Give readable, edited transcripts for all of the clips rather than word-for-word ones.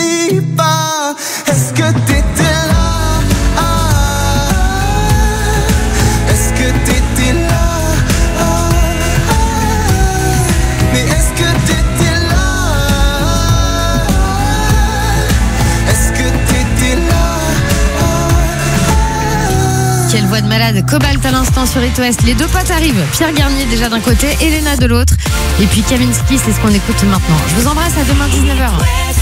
m'oublie pas. Est-ce que t'étais là? Est-ce que t'étais là? Mais est-ce que t'étais là? Est-ce que t'étais là? Quelle voix de malade. Cobalt à l'instant sur It West. Les deux potes arrivent. Pierre Garnier déjà d'un côté, Elena de l'autre. Et puis Kaminski, c'est ce qu'on écoute maintenant. Je vous embrasse, à demain 19h.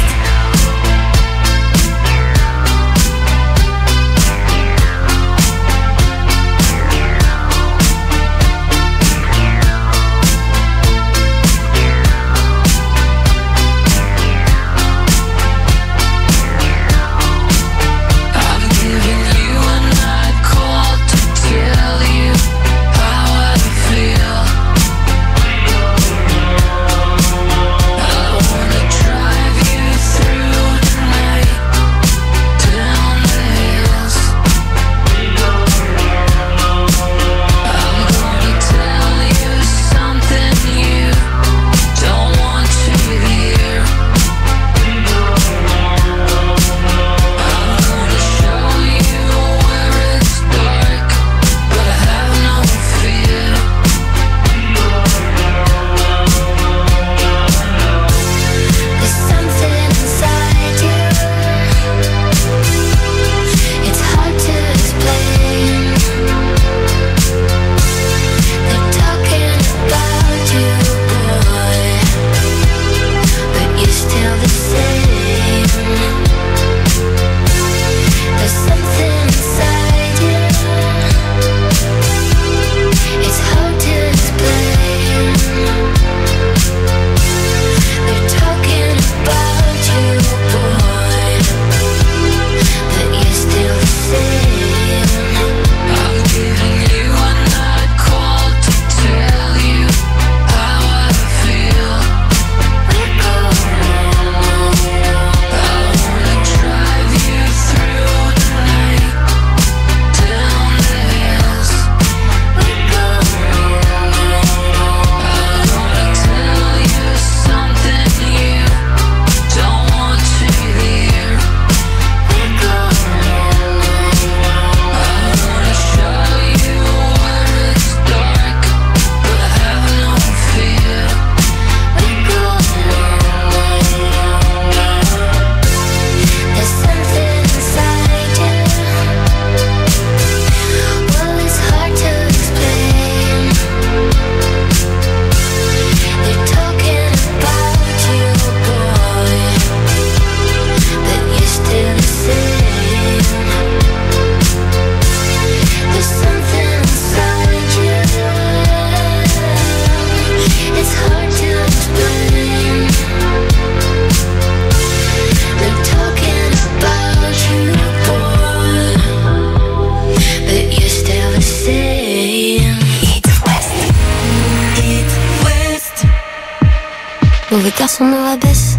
Mauvais garçon me rabaisse,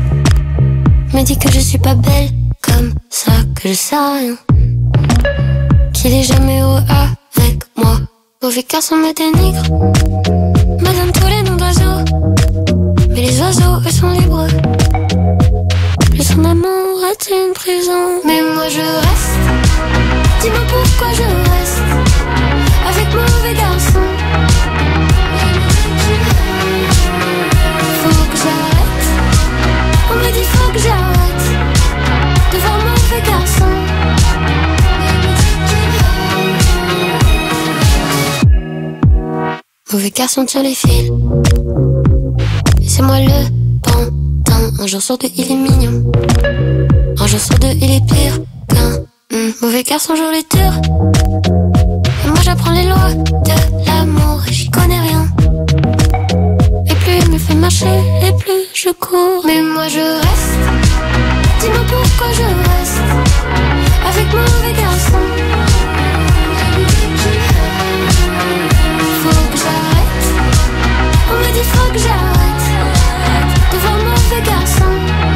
me dit que je suis pas belle, comme ça que je sais rien, qu'il est jamais heureux avec moi. Mauvais garçon me dénigre, me donne tous les noms d'oiseaux, mais les oiseaux eux sont libres. Lui son amour est une prison, mais moi je reste. Dis-moi pourquoi je reste avec mauvais garçon. Faut que j'arrête, on me dit faut que j'arrête de voir mauvais garçon. Mauvais garçon tire les fils, et c'est moi le pantin. Un jour sur deux il est mignon, un jour sur deux il est pire qu'un mauvais garçon joue les tours. Et moi j'apprends les lois de l'amour et j'y connais rien. Et plus il me fait marcher et plus je cours. Mais moi je reste, dis-moi pourquoi je reste avec mauvais garçon. Faut que j'arrête, on me dit faut que j'arrête de voir mauvais garçon.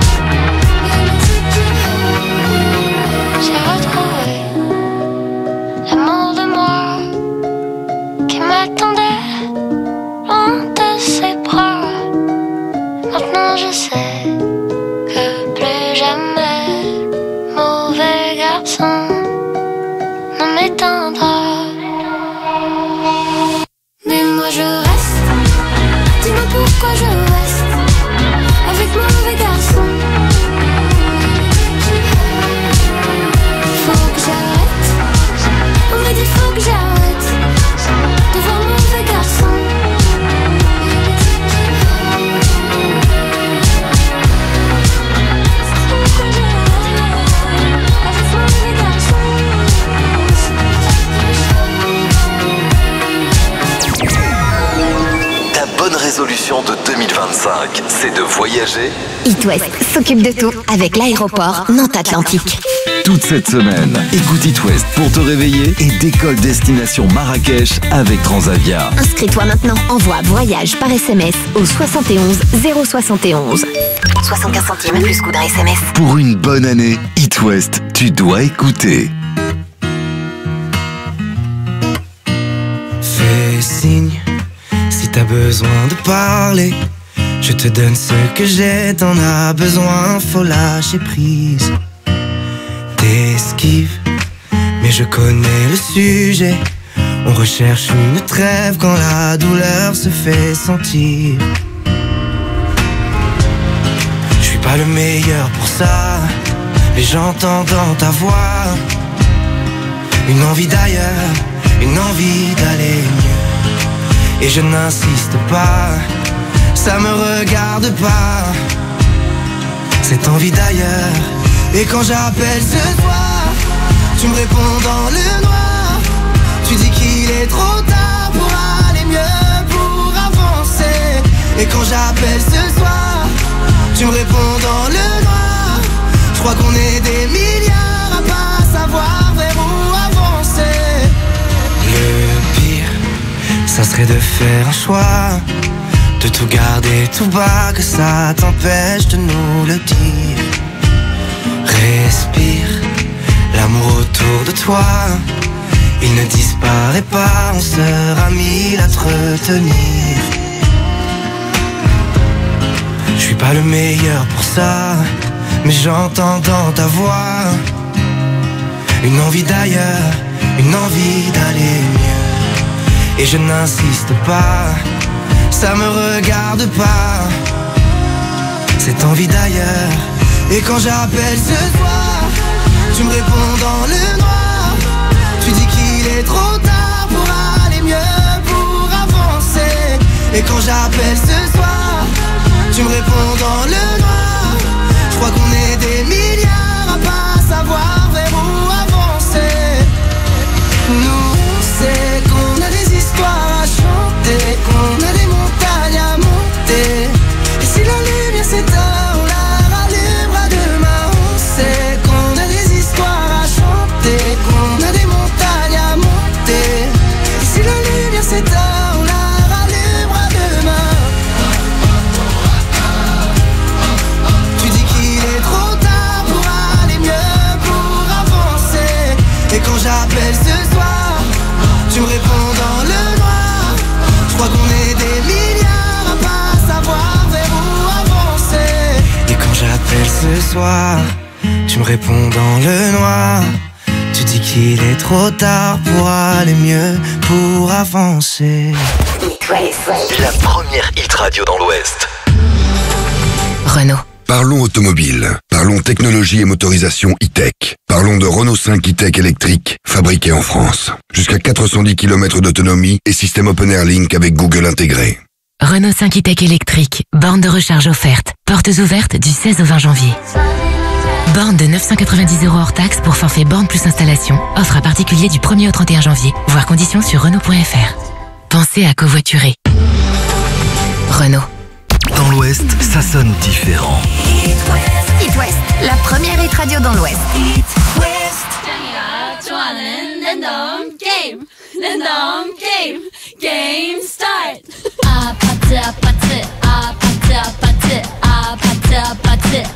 J'ai retrouvé l'amour de moi qui m'attendait loin de ses bras. Maintenant je sais que je reste. Dis-moi pourquoi je reste avec mon mauvais garçon. Faut que j'arrête. On m'a dit faut que j'arrête de voir mon mauvais garçon. Bonne résolution de 2025, c'est de voyager. It West s'occupe de tout avec l'aéroport Nantes-Atlantique. Toute cette semaine, écoute It West pour te réveiller et décolle destination Marrakech avec Transavia. Inscris-toi maintenant. Envoie voyage par SMS au 71 071. 75 centimes plus coût d'un SMS. Pour une bonne année, It West, tu dois écouter. Fais signe si t'as besoin de parler. Je te donne ce que j'ai, t'en as besoin, faut lâcher prise. T'esquives, mais je connais le sujet. On recherche une trêve quand la douleur se fait sentir. Je suis pas le meilleur pour ça, mais j'entends dans ta voix une envie d'ailleurs, une envie d'aller mieux. Et je n'insiste pas, ça me regarde pas, cette envie d'ailleurs. Et quand j'appelle ce soir, tu me réponds dans le noir. Tu dis qu'il est trop tard pour aller mieux, pour avancer. Et quand j'appelle ce soir, tu me réponds dans le noir. Je crois qu'on est des milliards à pas savoir vers où avancer. Le pire, ça serait de faire un choix, de tout garder tout bas, que ça t'empêche de nous le dire. Respire, l'amour autour de toi, il ne disparaît pas, on sera mille à te retenir. Je suis pas le meilleur pour ça, mais j'entends dans ta voix une envie d'ailleurs, une envie d'aller mieux. Et je n'insiste pas, ça me regarde pas, cette envie d'ailleurs. Et quand j'appelle ce soir, tu me réponds dans le noir. Tu dis qu'il est trop tard pour aller mieux, pour avancer. Et quand j'appelle ce soir, tu me réponds dans le noir. Je crois qu'on est des milliards à pas savoir vers où avancer. Nous on sait qu'on a des histoires à chanter, qu'on a des montagnes à monter. Et si la lumière s'éteint, on la rallumera demain. On sait qu'on a des histoires à chanter, qu'on a des montagnes à monter. Et si la lumière s'éteint, on la rallumera demain. Tu dis qu'il est trop tard pour aller mieux, pour avancer. Et quand j'appelle ce soir, tu me réponds dans le noir. Je crois qu'on est des milliards à pas savoir vers où avancer. Et quand j'appelle ce soir, tu me réponds dans le noir. Tu dis qu'il est trop tard pour aller mieux, pour avancer. La première hit radio dans l'Ouest. Renault. Parlons automobile, parlons technologie et motorisation e-tech. Parlons de Renault 5 e-tech électrique, fabriqué en France. Jusqu'à 410 km d'autonomie et système Open Air Link avec Google intégré. Renault 5 e-tech électrique, borne de recharge offerte. Portes ouvertes du 16 au 20 janvier. Borne de 990 € hors taxe pour forfait borne plus installation. Offre à particulier du 1er au 31 janvier. Voir conditions sur Renault.fr. Pensez à covoiturer. Renault. Dans l'Ouest, ça sonne différent. It West, la première hit radio dans l'Ouest. Game start. Apate, apate, apate, apate, apate, apate,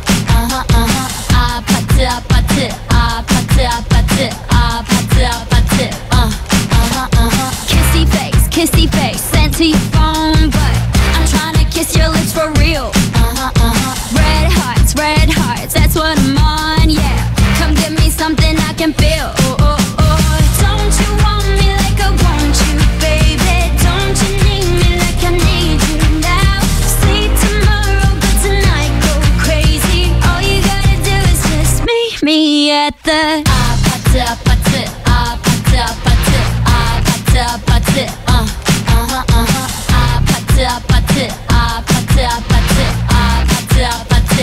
apate, apate, apate, apate, apate, apate, kissy face, sent to your phone, but I'm trying to kiss your lips for real. Red hearts, that's what I'm on, yeah. Come give me something I can feel. Oh, oh, oh. Don't you want me like I want you, baby? Don't you at the party, party, party, party, party, party, party, party, party,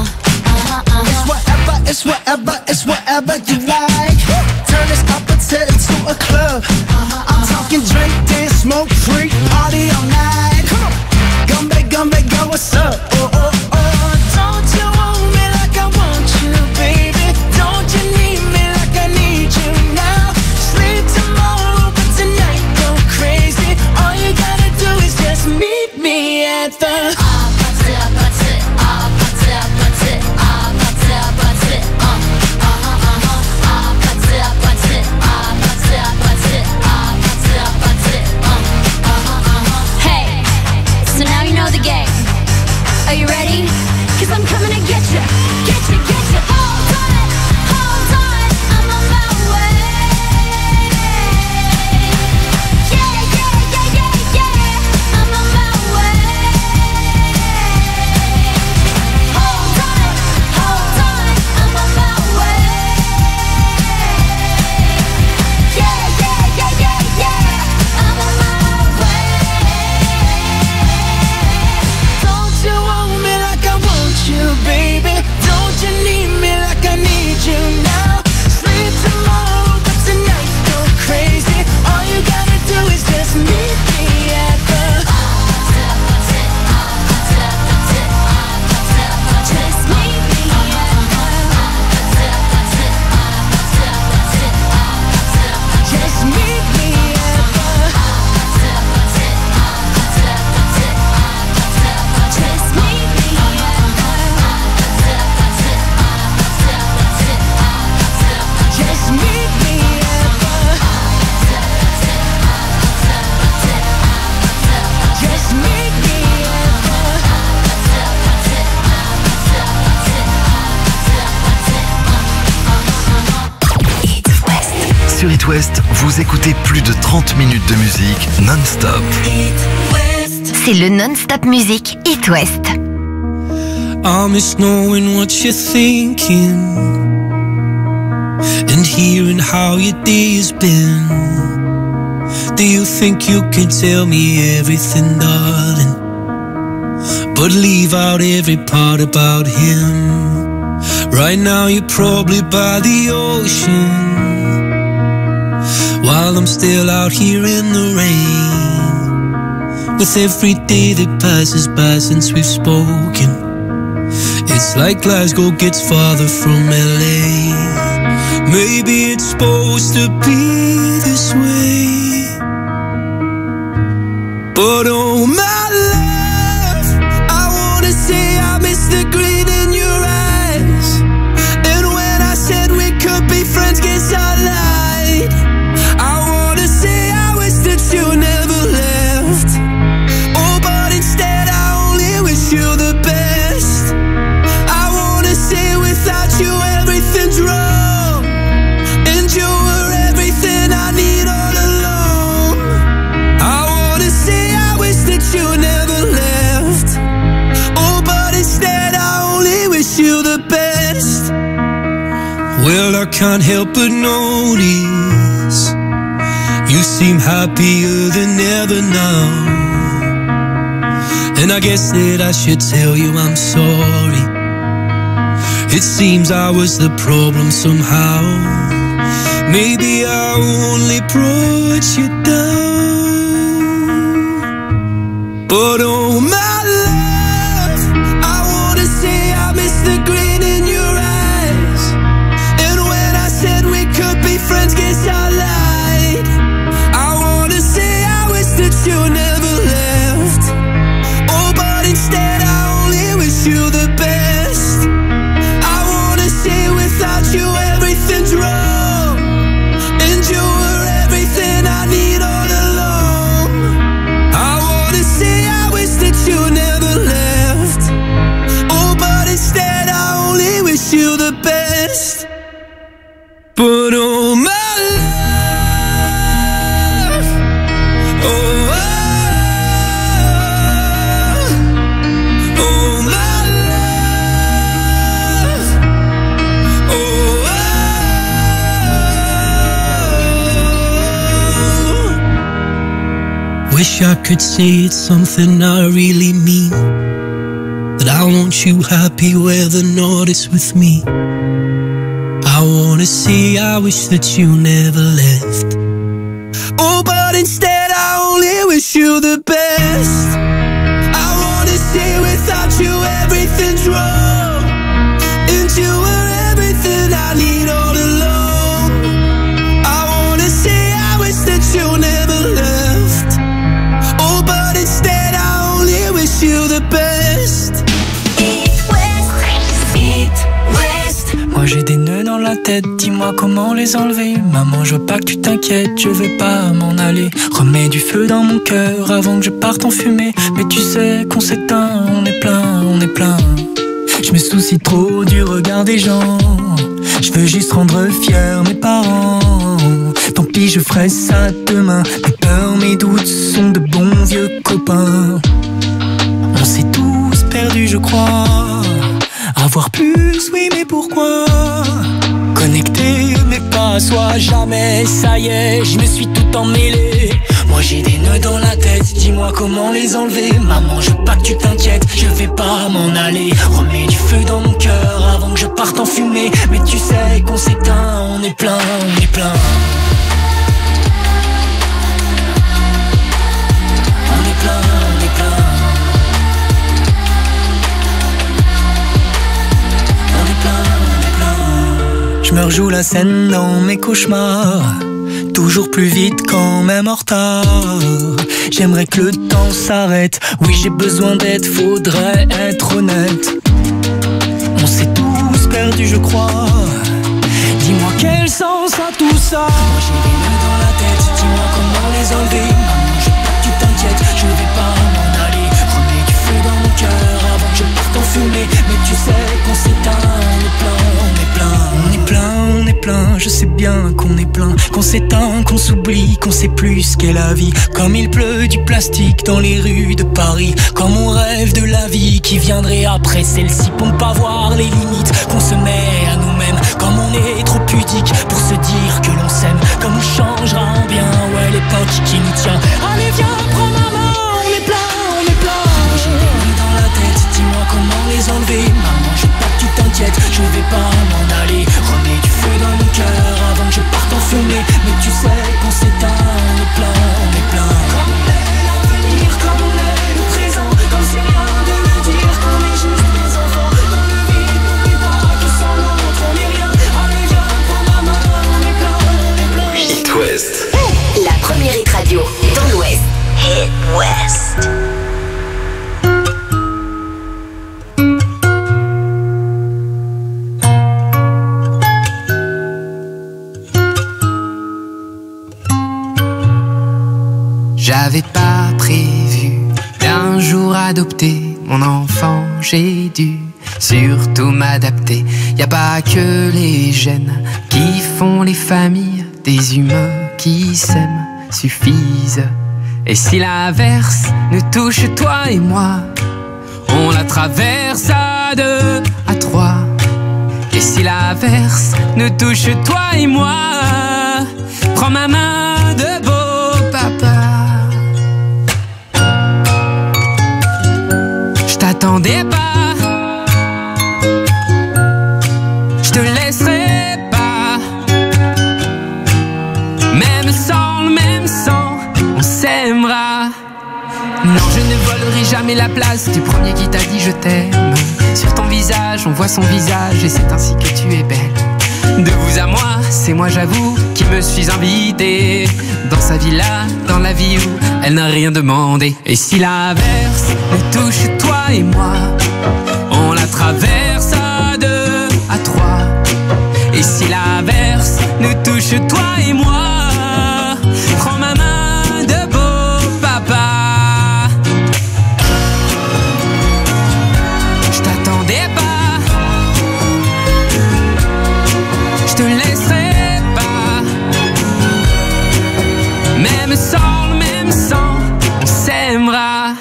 It's whatever, it's whatever you like. Turn this opposite into a club. I'm talking drink, dance, smoke, free, party all night. Come on, gumbe, go, what's up? Oh, oh, oh, don't you want me like I want you, baby? Don't you need me like I need you now? Sleep tomorrow, but tonight go crazy. All you gotta do is just meet me at the party, party, party, party, party, party, Hey, so now you know the game. Are you ready? 'Cause I'm coming to get you, get you, get you. Hold on, I'm on my way. Yeah, yeah, yeah, yeah, yeah, I'm on my way. Hold on, I'm on my way. Yeah, yeah, yeah, yeah, yeah, I'm on my way. Don't you want me like I want you, baby? Don't you need me like I need you now? Sleep tomorrow, but tonight go crazy. All you gotta do is just meet me at the Just meet me just meet me at the Just meet me just meet me at the just meet me Sur It West, vous écoutez plus de 30 minutes de musique non-stop. C'est le non-stop musique It West. I miss knowing what you're thinking and hearing how your day has been. Do you think you can tell me everything, darling, but leave out every part about him? Right now you're probably by the ocean, while I'm still out here in the rain. With every day that passes by since we've spoken, it's like Glasgow gets farther from LA. Maybe it's supposed to be this way, but oh my love, I wanna say I miss the green in your eyes. And when I said we could be friends, guess I lied. I wanna say I wish that you never left. Oh, but instead I only wish you the best. I wanna say without you everything's wrong, and you were everything I need all along. I wanna say I wish that you never left. Oh, but instead I only wish you the best. Well, I can't help but notice you seem happier than ever now, and I guess that I should tell you I'm sorry. It seems I was the problem somehow. Maybe I only brought you down, but oh my love, I wanna say I miss the green in your eyes. And when I said we could be friends, guess I lied. I wanna say I wish that you never left. Oh, but instead I only wish you the best. I wanna say without you everything's wrong, and you were everything I need all along. I wanna say I wish that you never left. Oh, but instead I only wish you the best. But oh my love, oh, oh my love, oh, Wish I could say it's something I really mean, that I want you happy whether or not it's with me. I wanna say I wish that you never left. Oh, but instead I only wish you the best. I wanna say without you everything's wrong, and you were everything I need all along. I wanna say I wish that you never left. Oh, but instead I only wish you the best. Moi j'ai des nœuds dans la tête, dis-moi comment les enlever. Maman, je veux pas que tu t'inquiètes, je vais pas m'en aller. Remets du feu dans mon cœur avant que je parte en fumée. Mais tu sais qu'on s'éteint, on est plein, on est plein. Je me soucie trop du regard des gens, je veux juste rendre fiers mes parents. Tant pis, je ferai ça demain. Mes peurs, mes doutes sont de bons vieux copains. On s'est tous perdus, je crois. Avoir plus, oui, mais pourquoi? Connecté, mais pas à soi, jamais, ça y est, je me suis tout emmêlé. Moi j'ai des nœuds dans la tête, dis-moi comment les enlever. Maman, je veux pas que tu t'inquiètes, je vais pas m'en aller. Remets du feu dans mon cœur avant que je parte en fumée. Mais tu sais qu'on s'éteint, on est plein, on est plein. On est plein, on est plein. Je me rejoue la scène dans mes cauchemars, toujours plus vite quand même en retard. J'aimerais que le temps s'arrête, oui j'ai besoin d'aide, faudrait être honnête. On s'est tous perdus je crois, dis-moi quel sens a tout ça. Moi j'ai des nœuds dans la tête, dis-moi comment les enlever. Maman, je veux pas que tu t'inquiètes, je vais pas m'en aller. Remets du feu dans mon cœur avant que je parte en fumée. Mais tu sais qu'on s'éteint, on est plein, on est plein. On est plein, on est plein, je sais bien qu'on est plein. Qu'on s'éteint, qu'on s'oublie, qu'on sait plus ce qu'est la vie. Comme il pleut du plastique dans les rues de Paris. Comme on rêve de la vie qui viendrait après celle-ci. Pour ne pas voir les limites qu'on se met à nous-mêmes. Comme on est trop pudique pour se dire que l'on s'aime. Comme on changera en bien, ouais l'époque qui nous tient. Allez viens, prends ma main, on est plein, on est plein. Moi j'ai des nuits dans la tête, dis-moi comment les enlever. Maman, je veux pas que tu t'inquiètes, je vais pas m'en aller. Remets du feu dans mon cœur avant que je parte en fumée. Mais tu sais qu'on s'éteint, on est plein, on est plein. Comme on est l'avenir, comme on est le présent. Comme c'est rien de le dire, qu'on est juste des enfants. Dans le vide, n'oublie pas que sans l'autre on est rien. Allez viens, prends ma main, on est plein, on est plein. Hit West. La première hit radio dans l'Ouest. Hit West. J'avais pas prévu d'un jour adopter mon enfant, j'ai dû surtout m'adapter. Y a pas que les gènes qui font les familles, des humains qui s'aiment suffisent. Et si l'averse nous touche toi et moi, on la traverse à deux, à trois. Et si l'averse nous touche toi et moi, prends ma main de beau papa. Je t'attendais pas, je te laisserai pas. Même sans le même sang, on s'aimera. Non, je ne volerai jamais la place du premier qui t'a dit je t'aime. Sur ton visage, on voit son visage et c'est ainsi que tu es belle. De vous à moi, c'est moi j'avoue qui me suis invité dans sa villa, dans la vie où elle n'a rien demandé. Et si l'averse nous touche toi et moi, on la traverse à deux, à trois. Et si l'averse nous touche toi et moi, prends ma main de beau papa. Je t'attendais pas, je te laisserai pas. Même sans le même sang, on s'aimera.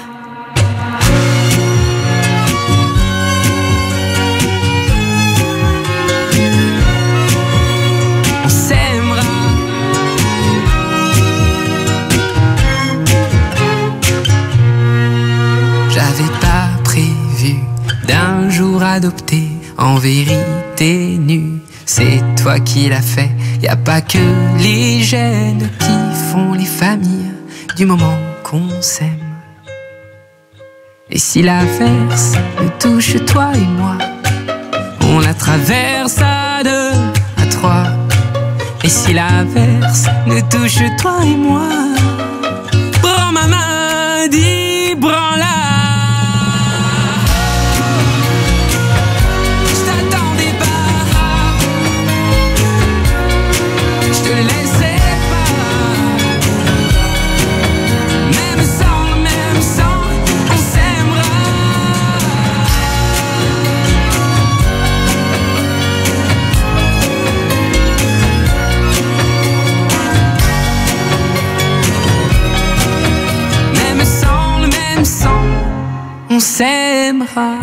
On s'aimera. adopté. En vérité nue, c'est toi qui l'as fait. Y a pas que les gènes qui font les familles du moment qu'on s'aime. Et si l'averse nous touche toi et moi, on la traverse à deux, à trois. Et si l'averse nous touche toi et moi, prends ma main, dis prends-la. On s'aimera.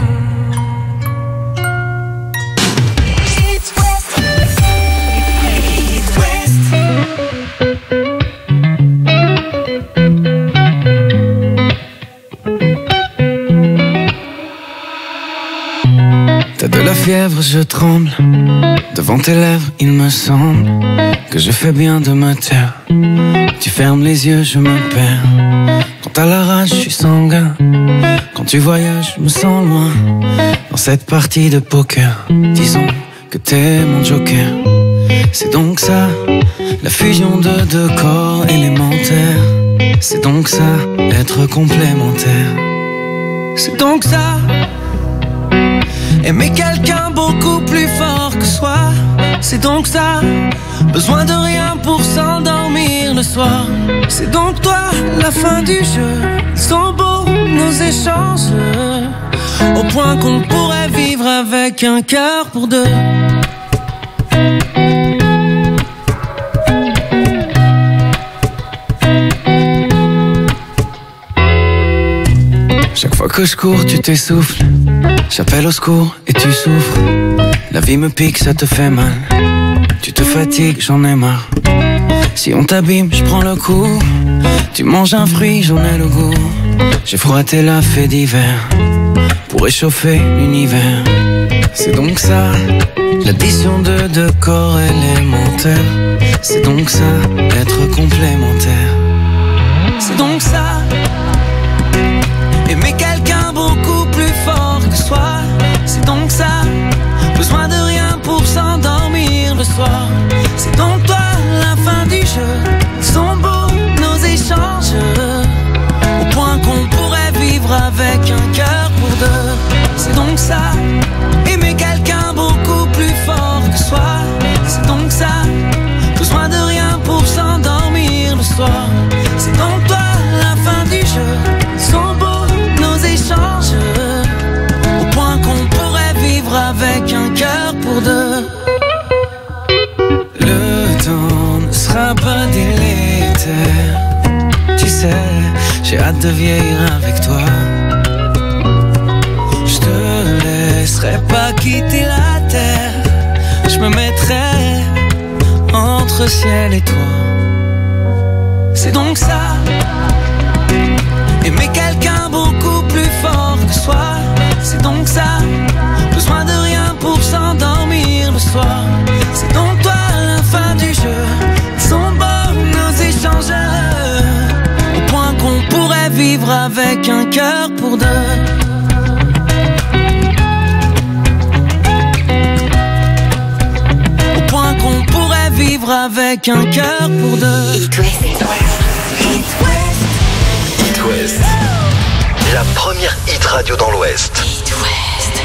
T'as de la fièvre, je tremble. Devant tes lèvres, il me semble que je fais bien de me taire. Tu fermes les yeux, je me perds. Quand t'as la rage, je suis sanguin. Quand tu voyages, je me sens loin. Dans cette partie de poker, disons que t'es mon joker. C'est donc ça, la fusion de deux corps élémentaires. C'est donc ça, être complémentaire. C'est donc ça, aimer quelqu'un beaucoup plus fort que soi. C'est donc ça, besoin de rien pour s'endormir le soir. C'est donc toi, la fin du jeu. Ils sont beaux nos échanges, au point qu'on pourrait vivre avec un cœur pour deux. Chaque fois que je cours, tu t'essouffles. J'appelle au secours et tu souffres. La vie me pique, ça te fait mal. Tu te fatigues, j'en ai marre. Si on t'abîme, je prends le coup. Tu manges un fruit, j'en ai le goût. J'ai froissé la fée d'hiver pour réchauffer l'univers. C'est donc ça, l'addition de deux corps élémentaires. C'est donc ça, être complémentaire. C'est donc ça, aimer quelqu'un beaucoup plus fort que soi. C'est donc ça, besoin de rien pour s'endormir le soir. C'est donc toi, la fin du jeu. Sont beaux nos échanges, au point qu'on pourrait vivre avec un cœur pour deux. C'est donc ça, aimer quelqu'un beaucoup plus fort que soi. C'est donc ça, besoin de rien pour s'endormir le soir. C'est donc toi, la fin du jeu. Sont beaux nos échanges, au point qu'on pourrait vivre avec un cœur pour deux. Le temps ne sera pas délétère. Tu sais, j'ai hâte de vieillir avec toi. Je te laisserai pas quitter la terre. Je me mettrai entre ciel et toi. C'est donc ça, aimer quelqu'un beaucoup plus fort que soi. C'est donc ça, besoin de rien pour s'endormir le soir. C'est donc toi, la fin du jeu. Sont beaux nos échanges, au point qu'on pourrait vivre avec un cœur pour deux. Au point qu'on pourrait vivre avec un cœur pour deux. It West, la première hit radio dans l'Ouest. It West.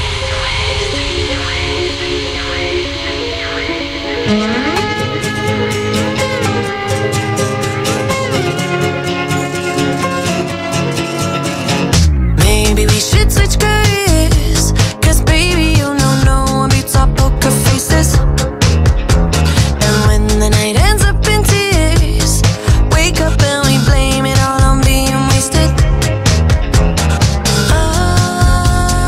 Maybe we should switch careers, 'cause baby you know no one beats our poker faces. And when the night ends up in tears, wake up and we blame it all on being wasted. Oh,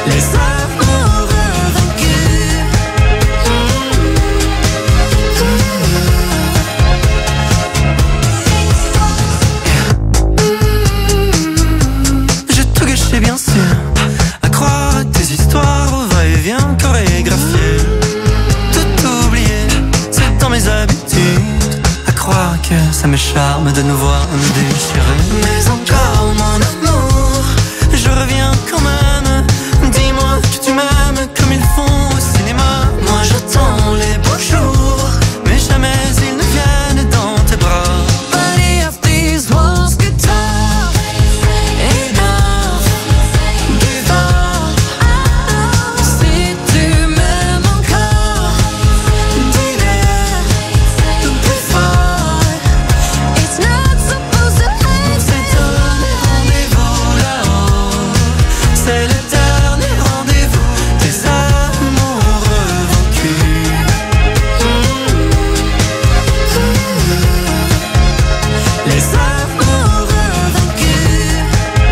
Les amoureux vaincus. J'ai tout gâché bien sûr, à croire à tes histoires au va-et-vient chorégraphié. Tout oublié, c'est dans mes habitudes, à croire que ça me charme de nous voir me déchirer. Mais encore mon amour, je reviens quand même. Dis-moi que tu m'aimes comme ils font au cinéma. Moi j'attends les beaux jours, mais jamais ils ne viennent dans tes bras. Body of these walls get tough. Enough, give up. Si tu m'aimes encore, dis-le plus fort. It's not supposed to end. On s'est donné rendez-vous là-haut. C'est le dernier rendez-vous des amoureux vaincus. Les amoureux vaincus.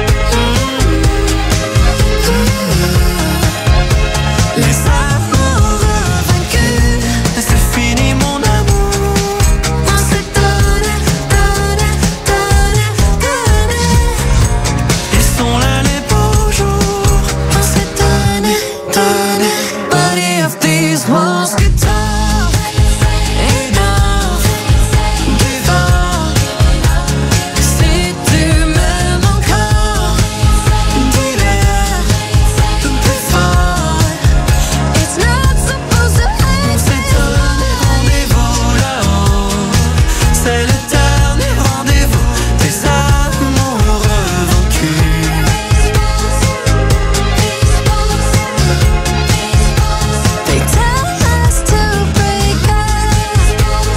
Les amoureux vaincus. C'est fini mon amour. On s'est donné, donné, donné, donné. Ils sont là les beaux jours. On s'est donné, donné. Body of these walls get tough. Enough, give up. Si tu m'aimes encore, dis-le plus fort. It's not supposed to end. On s'est donné rendez-vous là-haut. C'est le dernier rendez-vous des amoureux vaincus. They tell us to break up.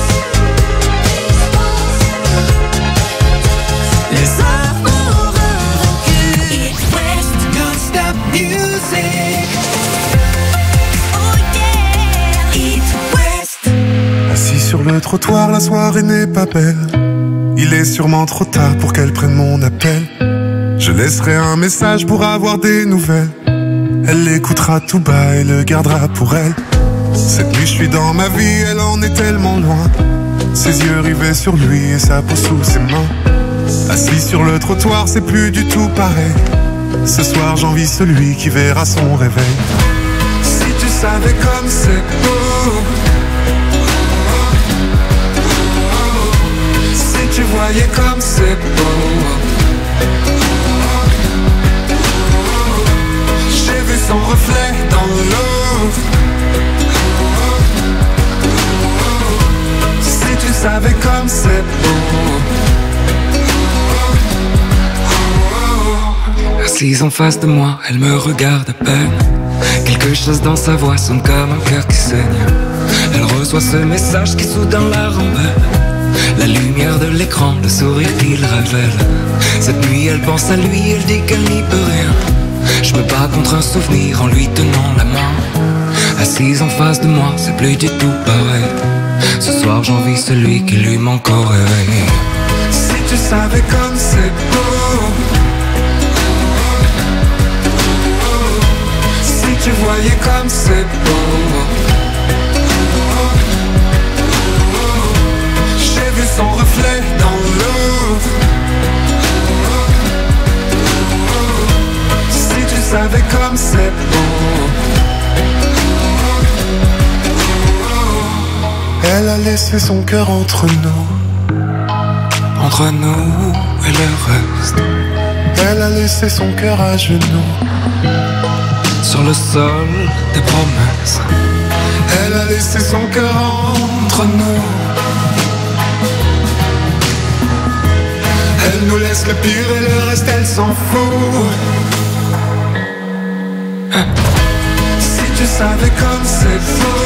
Les amoureux vaincus. East West, non-stop music. Oh yeah. East West. Assis sur le trottoir, la soirée n'est pas belle. Il est sûrement trop tard pour qu'elle prenne mon appel. Je laisserai un message pour avoir des nouvelles. Elle l'écoutera tout bas et le gardera pour elle. Cette nuit je suis dans ma vie, elle en est tellement loin. Ses yeux rivés sur lui et sa peau sous ses mains. Assis sur le trottoir, c'est plus du tout pareil. Ce soir j'envie celui qui verra son réveil. Si tu savais comme c'est beau. Si tu voyais comme c'est beau. J'ai vu son reflet dans l'eau. Si tu savais comme c'est beau. Assise en face de moi, elle me regarde à peine. Quelque chose dans sa voix sonne comme un cœur qui saigne. Elle reçoit ce message qui soudain la rembelle. La lumière de l'écran, le sourire qu'il révèle. Cette nuit elle pense à lui, elle dit qu'elle n'y peut rien. Je me bats contre un souvenir en lui tenant la main. Assise en face de moi, c'est plus du tout pareil. Ce soir j'envie celui qui lui manque au réveil. Si tu savais comme c'est beau. Si tu voyais comme c'est beau. J'ai vu son reflet dans l'eau. Si tu savais comme c'est beau. Elle a laissé son cœur entre nous. Entre nous et le reste. Elle a laissé son cœur à genoux. Sur le sol des promesses. Elle a laissé son cœur entre nous. Elle nous laisse le pire et le reste elle s'en fout. Si tu savais comme c'est beau.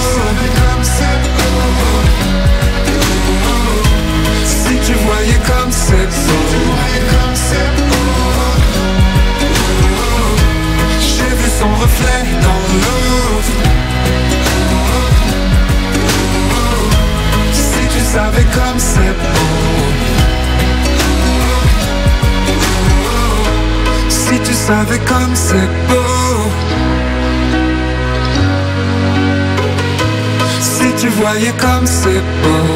Si tu voyais comme c'est beau. J'ai vu son reflet dans l'eau. Si tu savais comme c'est beau. Si tu savais comme c'est beau. voyais comme c'est beau.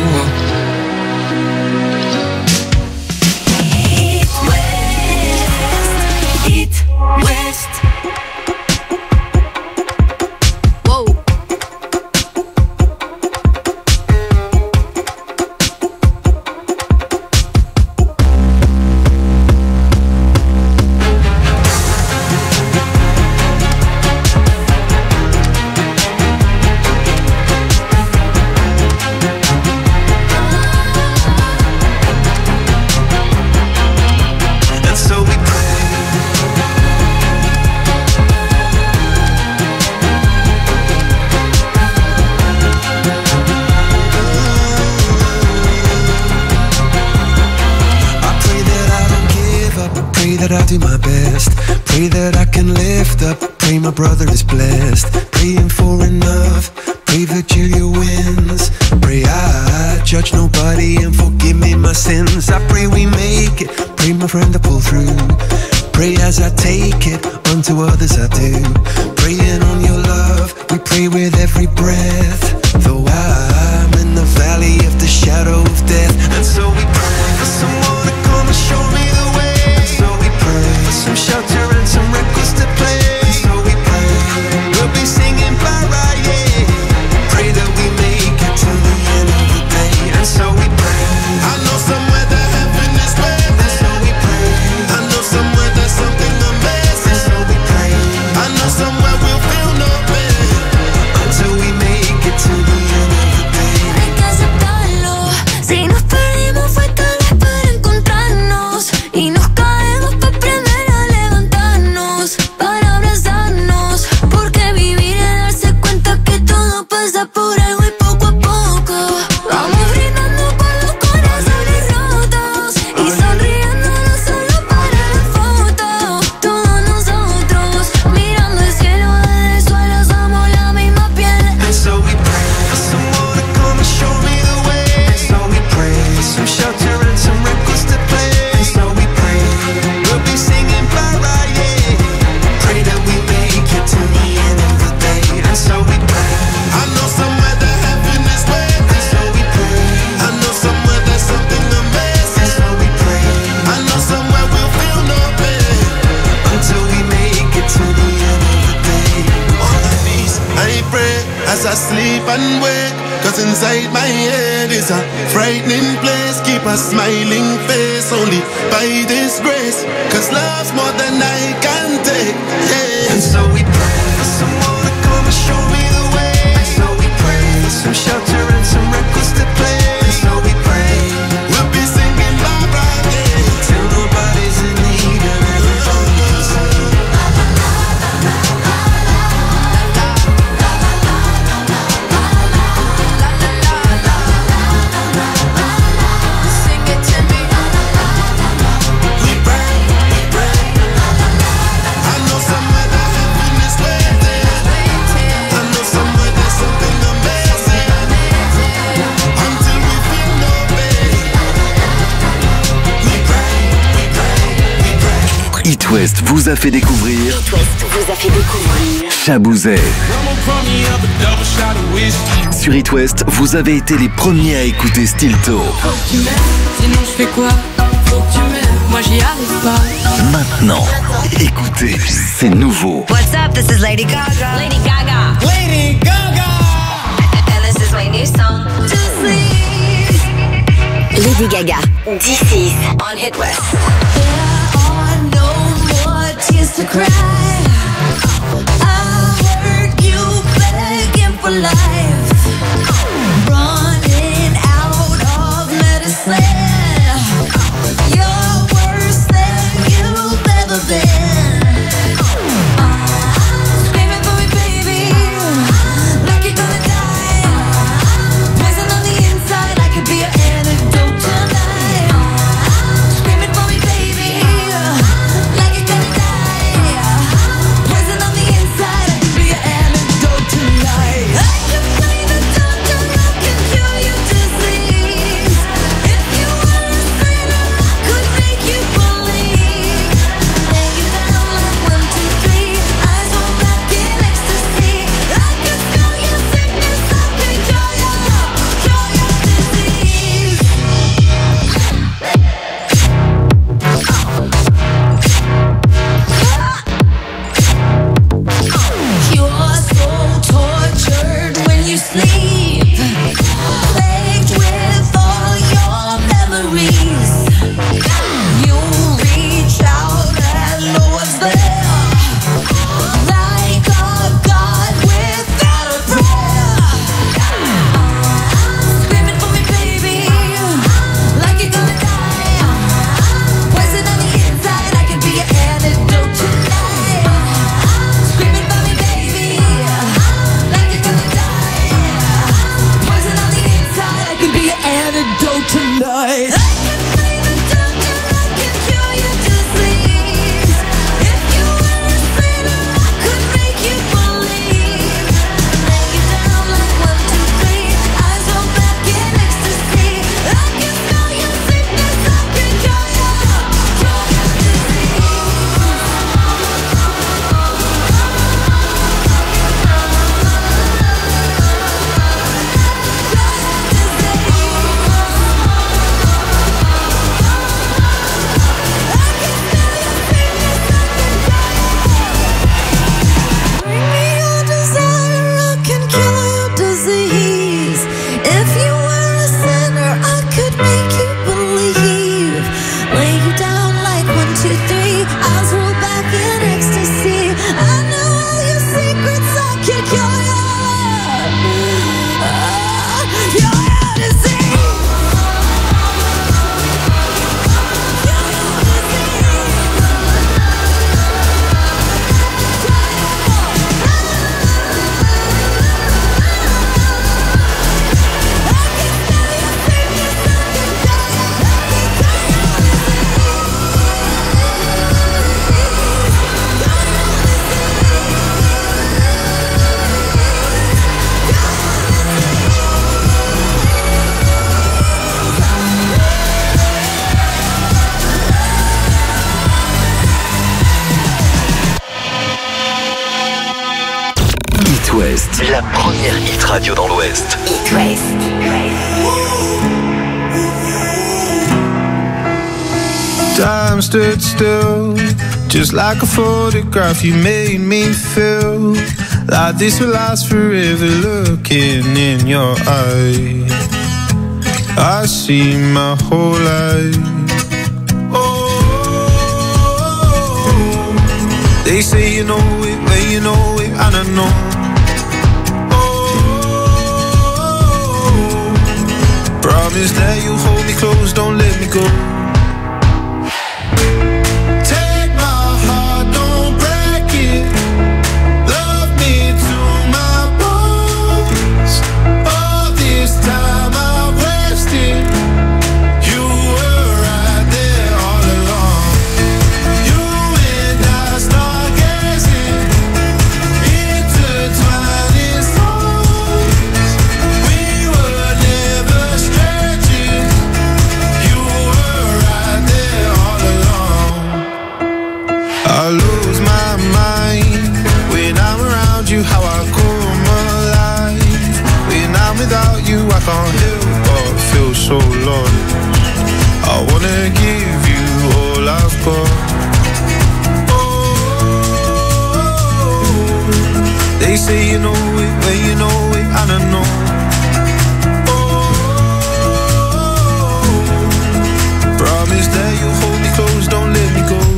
that I do my best. Pray that I can lift up. Pray my brother is blessed. Praying for enough. Pray Virgilia wins. Pray I judge nobody and forgive me my sins. I pray we make it. Pray my friend to pull through. Pray as I take it, unto others I do. Praying on your love, we pray with every breath. Though I'm in the valley of the shadow of death. And so we pray for someone to come and show me the way. And so we pray for some shelter and some records to play. And so we pray, we'll be singing Mariah. Pray that we make it to the end of the day. And so we pray, I know somewhere that heaven is waiting. And so we pray, I know somewhere there's something amazing. And so we pray, I know somewhere we'll feel no pain until we make it to the end of the day. Hay que aceptarlo. Si nos perdimos fue tal vez para encontrarnos. Y nos caemos para aprender a levantarnos, para abrazarnos. Porque vivir es darse cuenta que todo pasa por algo y poco a poco vamos brindando por los corazones rotos y sonriendo no solo para la foto. Todos nosotros mirando el cielo desde el suelo somos la misma piel. And so we pray for someone to come and show me the way. And so we pray for some shelter and some records to play. And so we pray, we'll be singing Mariah. Pray that we make it to the end of the day. And so we pray, I know somewhere that heaven is waiting. And so we pray, I know somewhere there's something amazing. And so we pray, I know somewhere we'll feel no pain until we make it to the end of the day. On my knees, I pray as I sleep and wake. Cause inside my head is a frightening place. Keep a smiling face only by this grace. Cause love's more than I can take, yeah. And so we pray for someone to come and show me the way. And so we pray for some shelter and some records to play. And so we pray, we'll be singing Mariah till nobody's in need and everybody's saved. Sing it to me. We pray, we pray. I know somewhere that heaven is waiting. I know somewhere there's something amazing until we feel no pain. We pray, we pray, we pray. It West vous a fait découvrir It West vous a fait découvrir Chabouzet. Sur It West, vous avez été les premiers à écouter Stilto. Sinon je fais quoi? Faut que tu m'aimes, moi j'y arrive pas. Maintenant, écoutez, c'est nouveau. What's up? This is Lady Gaga. Lady Gaga. Lady Gaga. And this is my new song. To sleep. Lady Gaga, This Is On Hit West. There are no more tears to cry. I heard you begging for life, running out of medicine. You're worse than you've ever been. Screaming for me, baby, like you're gonna die. Poison on the inside, I could be your antidote tonight. Screaming for me, baby, like you're gonna die. It West, la première hit radio dans l'Ouest. It West. Time stood still, just like a photograph. You made me feel like this will last forever. Looking in your eyes, I see my whole life. Oh, they say you know it when you know it, and I know. Oh, promise that you'll hold me close, don't let me go. I can't help but feel so lost. I wanna give you all I've got. Oh, they say you know it when you know it, and I know. Oh, promise that you'll hold me close, don't let me go.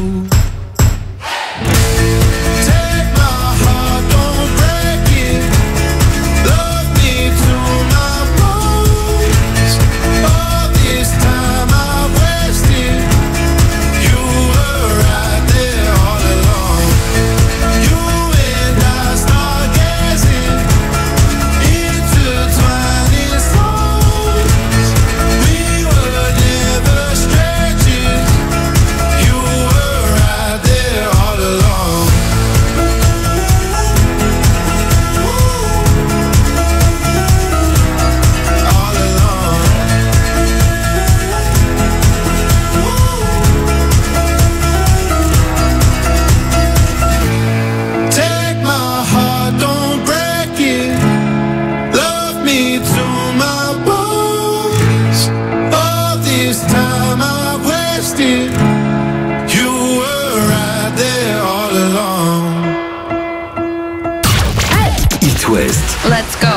Let's go.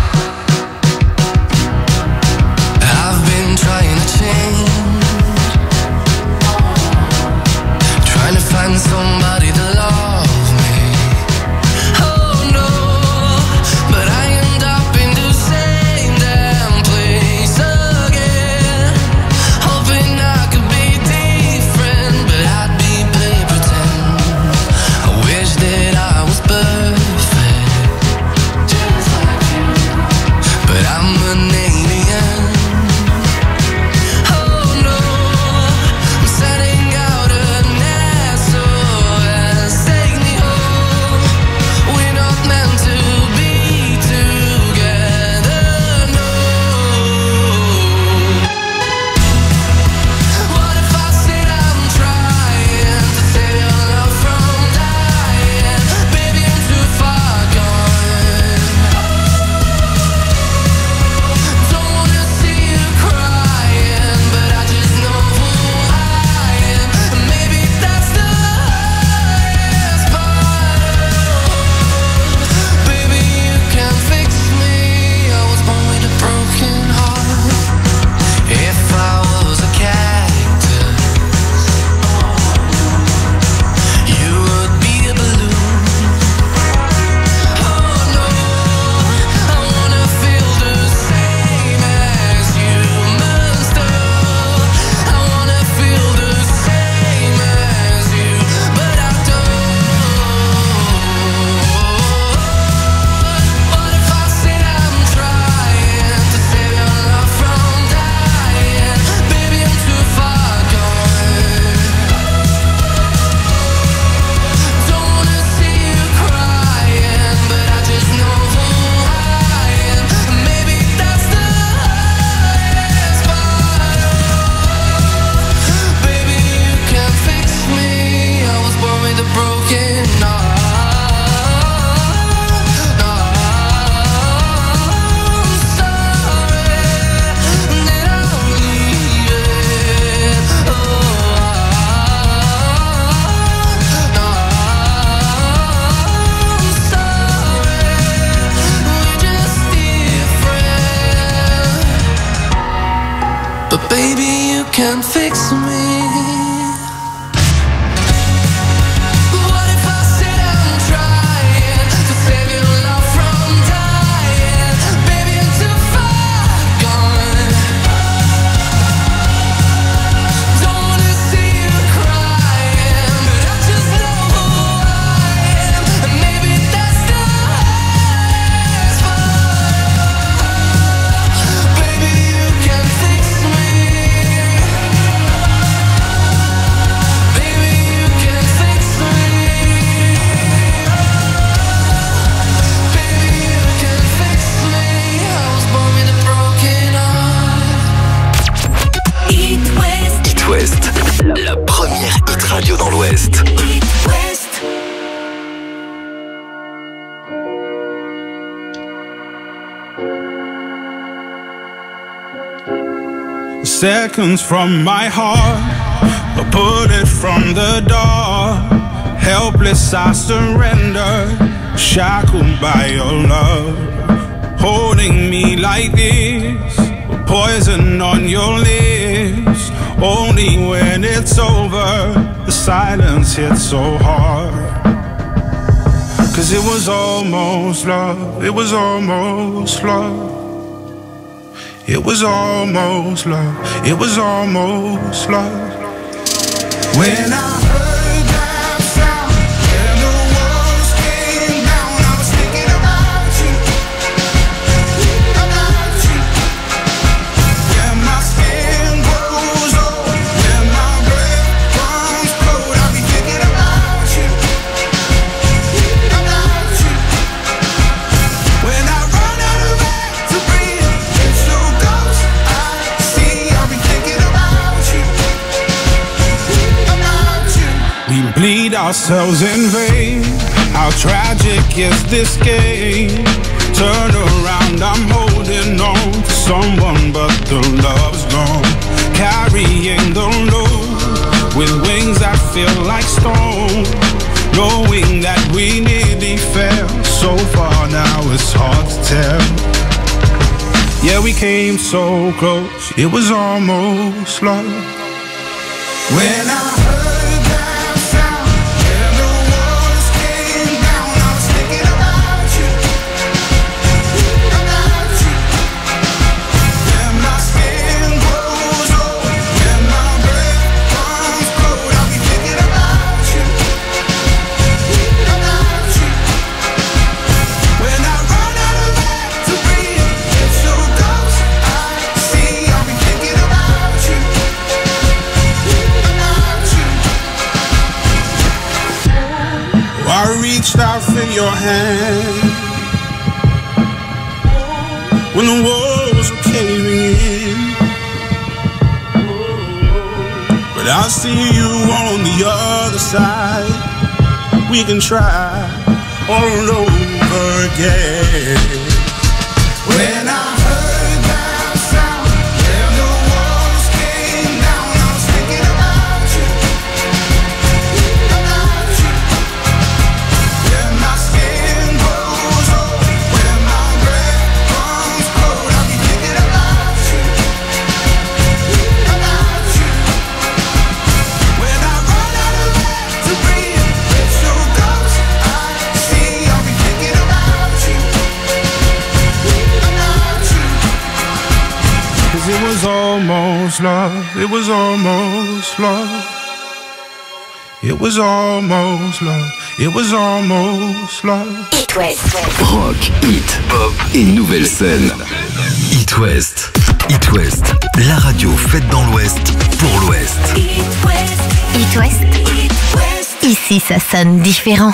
I've been trying to change, trying to find somebody to love me. Oh no, but I end up in the same damn place again. Hoping I could be different, but I'd be play pretend. I wish that I was perfect. Seconds from my heart, a bullet from the dark. Helpless I surrender, shackled by your love. Holding me like this, poison on your lips. Only when it's over, the silence hits so hard. Cause it was almost love, it was almost love. It was almost love, it was almost love. When I heard that sound and the walls came down, I was thinking about you, about you. When my skin grows old, when my breath runs cold, I'll be thinking about you, about you. When I run out of air to breathe, it's so close I see, I'll be thinking about you, about you. We bleed ourselves in vain. How tragic is this game? Turn around, I'm holding on to someone, but the love's gone. Carrying the load with wings that feel like stone. Knowing that we nearly fell so far, now it's hard to tell. Yeah, we came so close, it was almost love. When I heard that sound and the walls came down, I was thinking about you, about you. When my skin grows old, when my breath runs cold, I'll be thinking about you, about you. When I run out of air to breathe, it's so close I see, I'll be thinking about you, about you. I reached out for your hand when the walls were caving in, but I see you on the other side. We can try all over again. When I heard that sound and the walls came down, I was thinking about you, about you. When my skin grows old, when my breath runs cold, I'll be thinking about you, about you. When I run out of air to breathe, it's so close I see, I'll be thinking about you, about you. Cause it was almost love, it was almost love. It was almost love, it was almost love. It West. Rock, hit, pop et nouvelle scène. It West. It West, la radio faite dans l'Ouest pour l'Ouest. It West. Ici, ça sonne différent.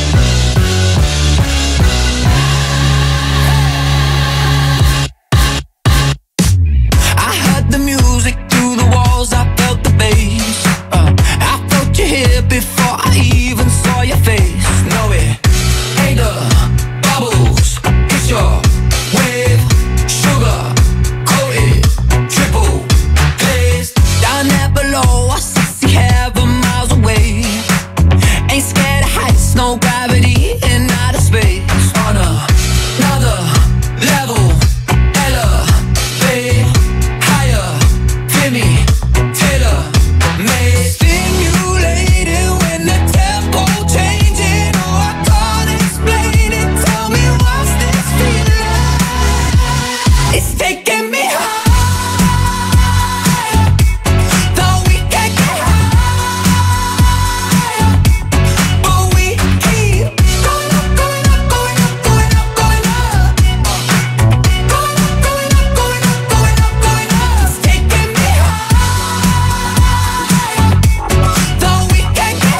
I heard the music through the walls, I felt the bass. I felt you here before I even saw your face. No, it ain't the bubbles, it's your wave, sugar coated, triple glazed. Down there below, I see heaven miles away. Ain't scared of heights, no gravity in outer space. On another level, elevate higher, feel me, tailor made. Stimulated when the tempo changing. Oh, I can't explain it. Tell me what's this feeling? It's taking me higher. Though we can't get higher, but we keep going up, going up, going up, going up, going up. Going up, going up, going up, going up, going up. It's taking me higher. Though we can't get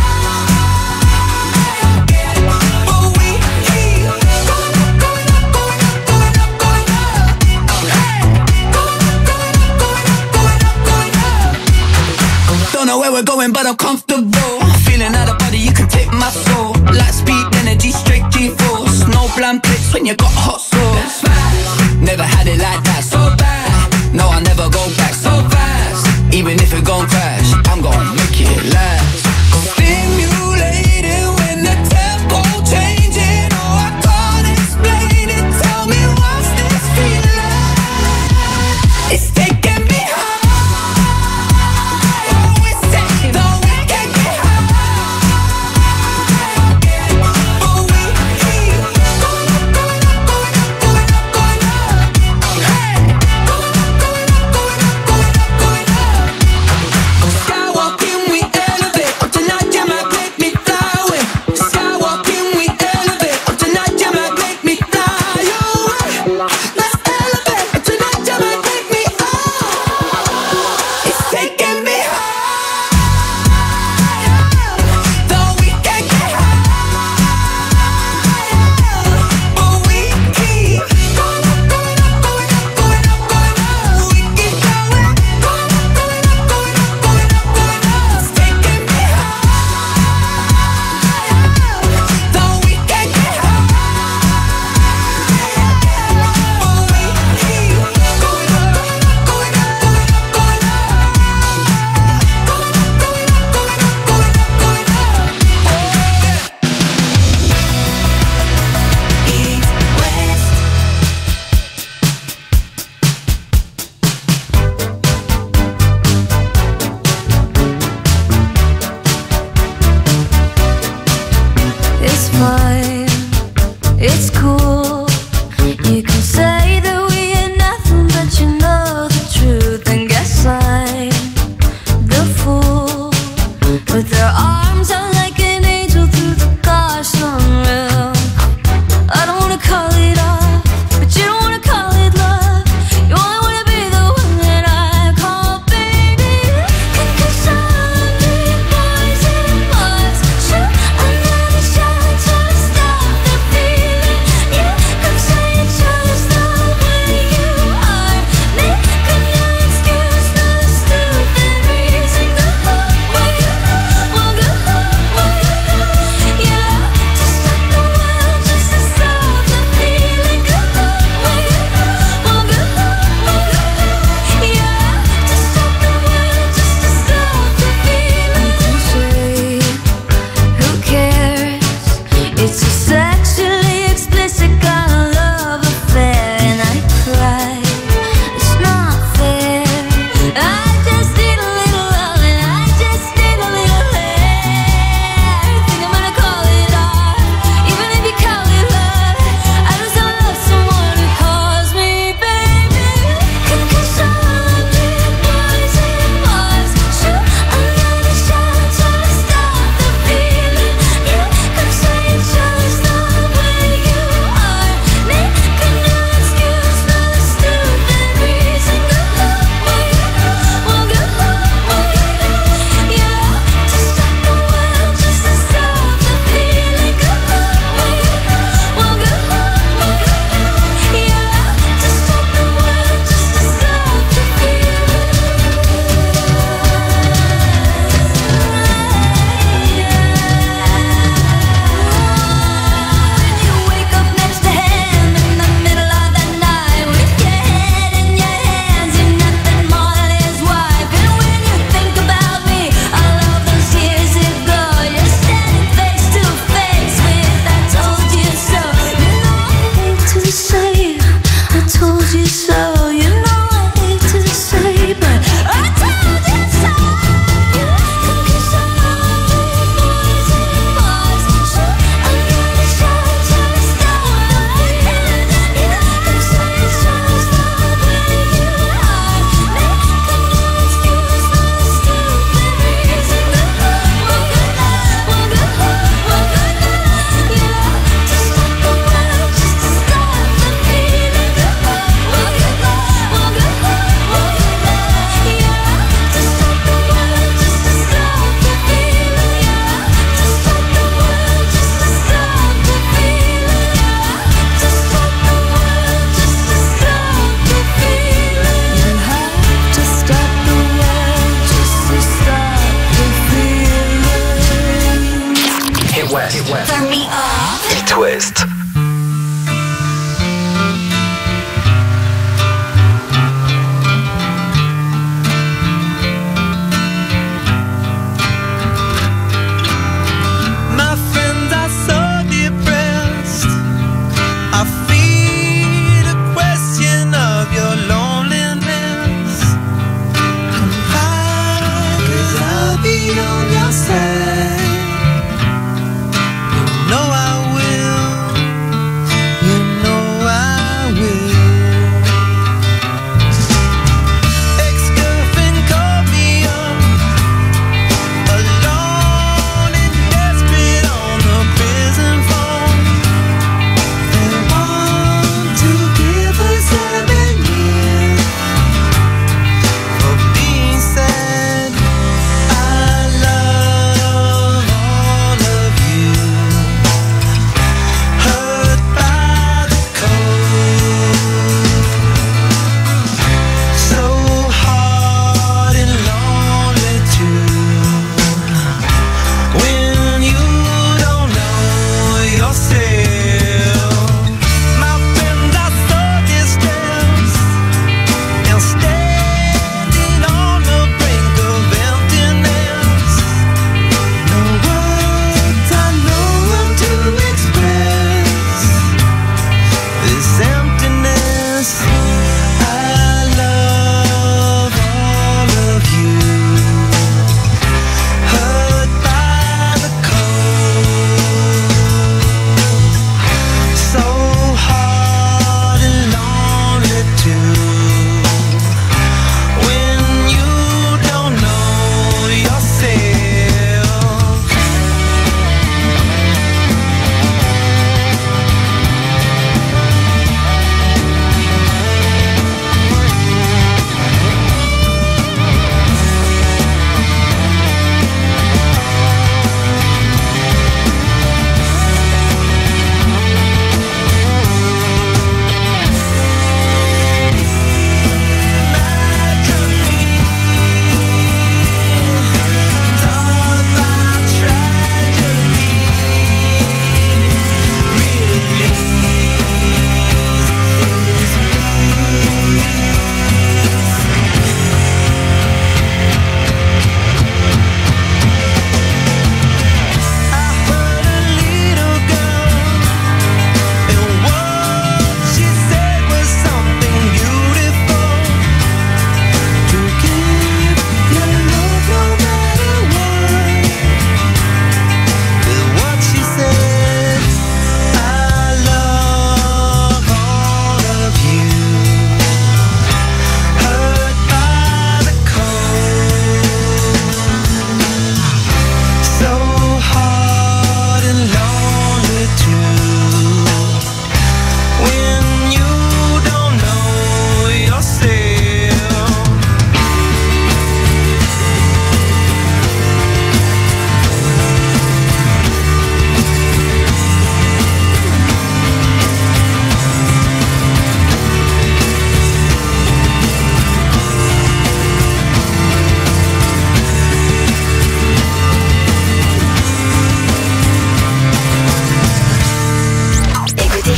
higher, but we keep going up, going up, going up, going up, going up. Hey, going up, going up, going up, going up, going up. Don't know where we're going, but I'm comfortable. Feeling out of body, you can take my soul. Light speed, energy, straight G-force. No bland pics when you got hot sauce. Never had it like that, so bad. No, I'll never go back, so If it gon' crash, I'm gon' make it last. Stimulated when the tempo changing. Oh, I can't explain it. Tell me what's this feeling? It's taking me high. Oh, it's taking the weekend get high. But we keep going up, going up, going up, going up, going up. Hey, going up, going up, going up, going up, going up. Skywalking, we elevate. Oh, tonight you might make me fly away. Skywalking, we elevate. Oh, tonight you might make me fly away. Let's elevate. Oh, tonight you might take me high. It's taking me high. The weekend get high. But we keep going up, going up, going up, going up, going up. We keep going up, going up, going up, going up, going up, going up. It's taking me high. The weekend get high. But we keep going up, going up, going up, going up. It's fine, it's cool. You can say that we ain't nothing, but you know the truth. And guess I'm the fool with their arms out like an angel through the gosh unreal. I don't wanna call it off, but you don't wanna call it love. You only wanna be the one that I call baby. Cause I'm big boys and boys shoot another shot to stop the feeling. You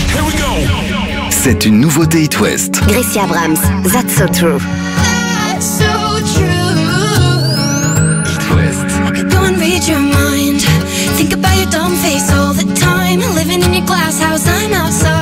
C'est une nouveauté It West. Gracie Abrams, That's So True. That's so true. It West. I could go and read your mind. Think about your dumb face all the time. Living in your glass house, I'm outside.